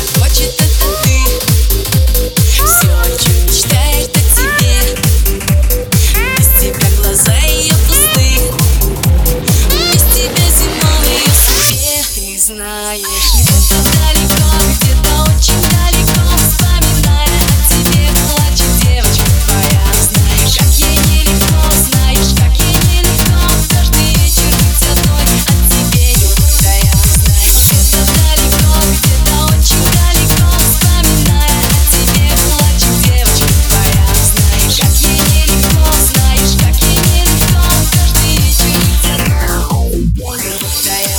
хочет, это ты. Все, о чем мечтаешь, так тебе. Без тебя глаза ее пусты. Без тебя зимой ее все. Ты знаешь, где-то далеко, где-то очень далеко, вспоминая о тебе, плачет девочка твоя. Знаешь, как ей нелегко, знаешь, как ей нелегко, каждый вечер быть одной, от тебе любовь тая. Знаешь, где-то далеко, где-то очень далеко, вспоминая о тебе, плачет девочка твоя. Знаешь, как ей нелегко, знаешь, как ей нелегко, каждый вечер быть одной, любовь тая.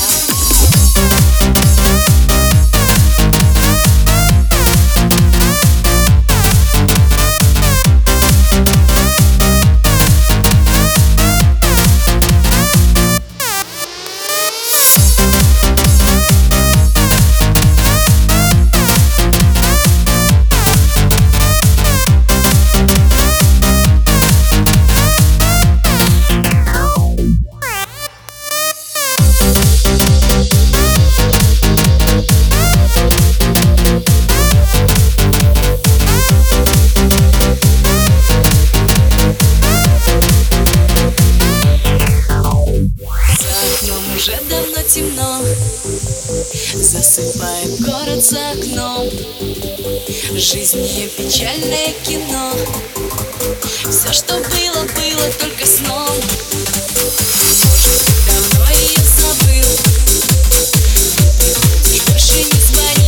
Уже давно темно, засыпает город за окном. Жизнь не печальное кино, все, что было, было только сном. Может, ты давно ее забыл, и больше не звонишь.